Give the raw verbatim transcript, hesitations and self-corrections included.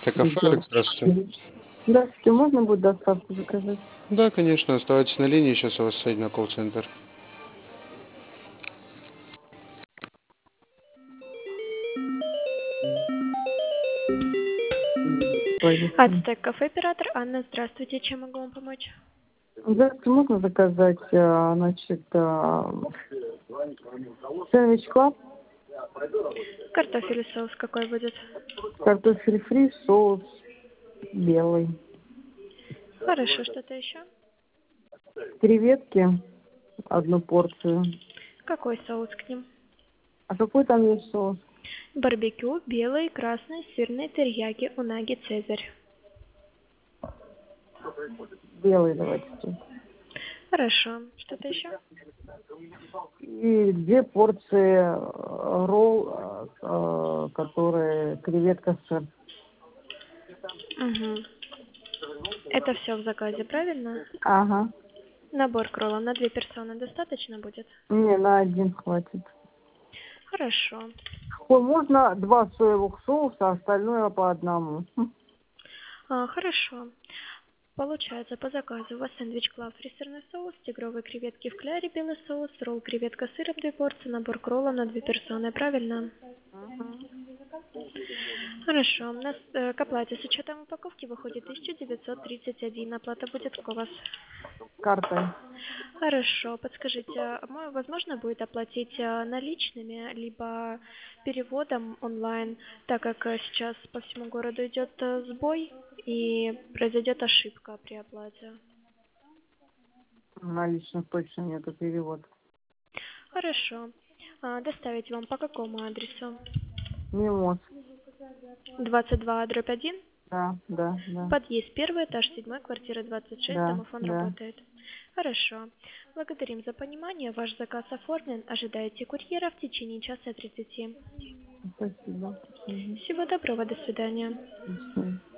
Кафе, Алекс, здравствуйте. Здравствуйте, можно будет доставку заказать? Да, конечно, оставайтесь на линии, сейчас я вас соединю на колл-центр. Ацтек кафе, оператор Анна, здравствуйте, чем могу вам помочь? Здравствуйте, можно заказать, а, значит, а, сэндвич клаб, Картофель и соус какой будет? картофель фри, соус белый, Хорошо, что-то еще? креветки, одну порцию. Какой соус к ним? А какой там есть соус? Барбекю, белый, красный, сырный, терияки, унаги, цезарь. Белый давайте. Хорошо, что-то еще? И две порции а, ролл, а, а, которые креветка сыр. Угу. Это все в заказе, правильно? Ага. Набор кролла на две персоны достаточно будет? Не, на один хватит. Хорошо. Ой, можно два соевых соуса, остальное по одному. А, хорошо. Получается, по заказу у вас сэндвич клаб, фрисерный соус, тигровые креветки в кляре, белый соус, ролл креветка с сыром две порции, набор кролла на две персоны, правильно? Хорошо. У нас э, к оплате с учетом упаковки выходит тысяча девятьсот тридцать один. Оплата будет как у вас? Картой. Хорошо. Подскажите, а мо- возможно будет оплатить э, наличными, либо переводом онлайн, так как э, сейчас по всему городу идет э, сбой и произойдет ошибка при оплате? Наличных точно нету, перевод. Хорошо. А, доставить вам по какому адресу? Мимоз. двадцать два дробь один? Да, да, да. Подъезд первый, этаж седьмой, квартира двадцать шесть, Да, домофон да. работает. Хорошо. Благодарим за понимание. Ваш заказ оформлен. Ожидаете курьера в течение часа тридцати. Спасибо. Мгм. Всего доброго. До свидания. До свидания.